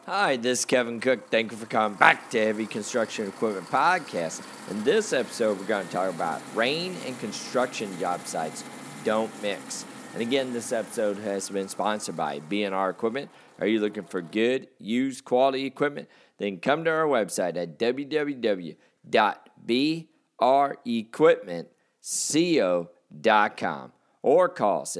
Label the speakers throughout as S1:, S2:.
S1: Hi, this is Kevin Cook. Thank you for coming back to Heavy Construction Equipment Podcast. In this episode, we're going to talk about rain and construction job sites don't mix. And again, this episode has been sponsored by B&R Equipment. Are you looking for good, used, quality equipment? Then come to our website at www.brequipmentco.com or call us at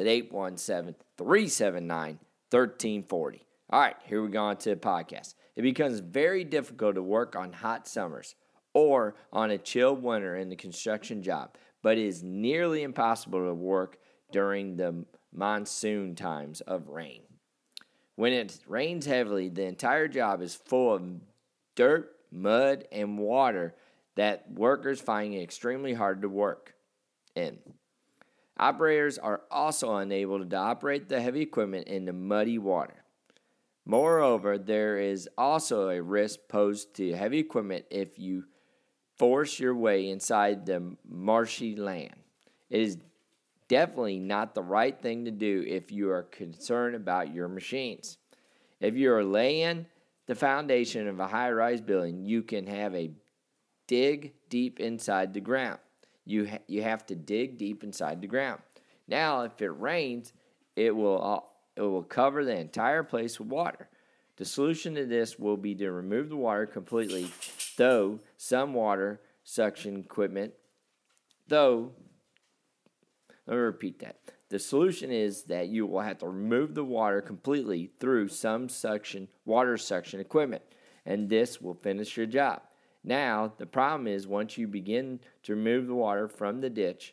S1: 817-379-1340. All right, here we go on to the podcast. It becomes very difficult to work on hot summers or on a chilled winter in the construction job, but it is nearly impossible to work during the monsoon times of rain. When it rains heavily, the entire job is full of dirt, mud, and water that workers find it extremely hard to work in. Operators are also unable to operate the heavy equipment in the muddy water. Moreover, there is also a risk posed to heavy equipment if you force your way inside the marshy land. It is definitely not the right thing to do if you are concerned about your machines. If you are laying the foundation of a high-rise building, you can have a dig deep inside the ground. You have to dig deep inside the ground. Now, if it rains, it will cover the entire place with water. The solution to this will be to remove the water completely, though some water suction equipment, let me repeat that. The solution is that you will have to remove the water completely through some water suction equipment, and this will finish your job. Now, the problem is once you begin to remove the water from the ditch,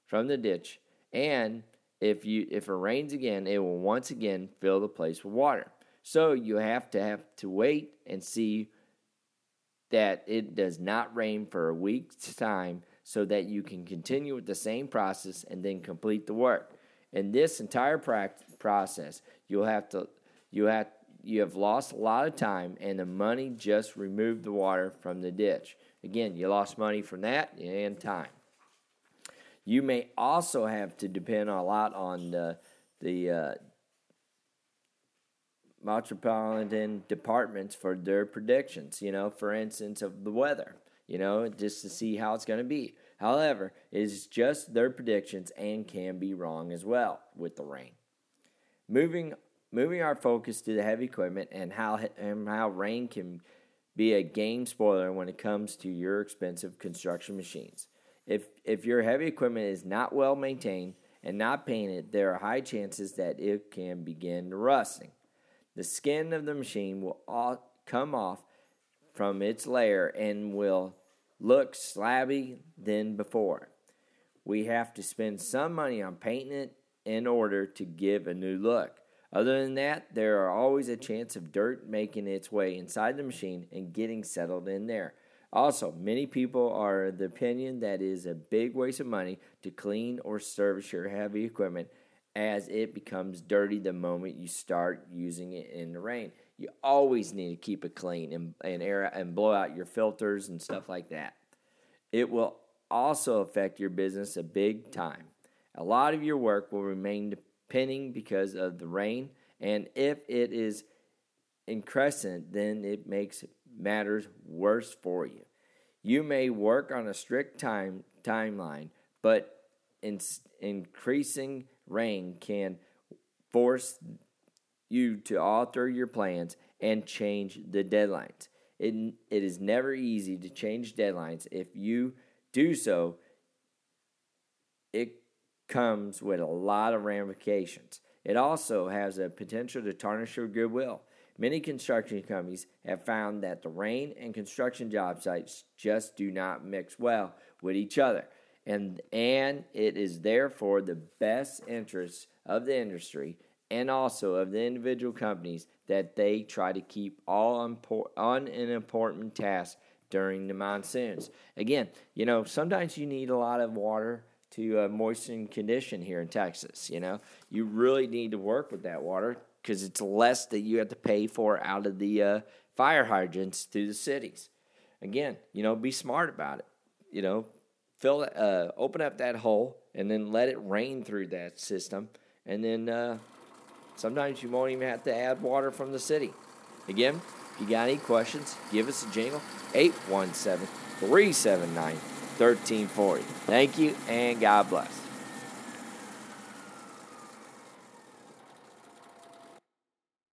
S1: and if it rains again, it will once again fill the place with water. So you have to wait and see that it does not rain for a week's time so that you can continue with the same process and then complete the work. In this entire process, you have lost a lot of time and the money just removed the water from the ditch. Again, you lost money from that and time. You may also have to depend a lot on the metropolitan departments for their predictions, for instance, of the weather, just to see how it's going to be. However, it is just their predictions and can be wrong as well with the rain. Moving our focus to the heavy equipment and how rain can be a game spoiler when it comes to your expensive construction machines. If your heavy equipment is not well maintained and not painted, there are high chances that it can begin rusting. The skin of the machine will come off from its layer and will look slabby than before. We have to spend some money on painting it in order to give a new look. Other than that, there are always a chance of dirt making its way inside the machine and getting settled in there. Also, many people are of the opinion that it is a big waste of money to clean or service your heavy equipment as it becomes dirty the moment you start using it in the rain. You always need to keep it clean and air and blow out your filters and stuff like that. It will also affect your business a big time. A lot of your work will remain pending because of the rain, and if it is incessant, then it makes matters worse for you. You may work on a strict timeline, but increasing rain can force you to alter your plans and change the deadlines. It is never easy to change deadlines. If you do so, it comes with a lot of ramifications. It also has a potential to tarnish your goodwill. Many construction companies have found that the rain and construction job sites just do not mix well with each other. And it is therefore the best interests of the industry and also of the individual companies that they try to keep all unimportant tasks during the monsoons. Again, sometimes you need a lot of water to moisten condition here in Texas. You really need to work with that water because it's less that you have to pay for out of the fire hydrants through the cities. Again, be smart about it. Open up that hole and then let it rain through that system. And then sometimes you won't even have to add water from the city. Again, if you got any questions, give us a jingle, 817-379-1340. Thank you, and God bless.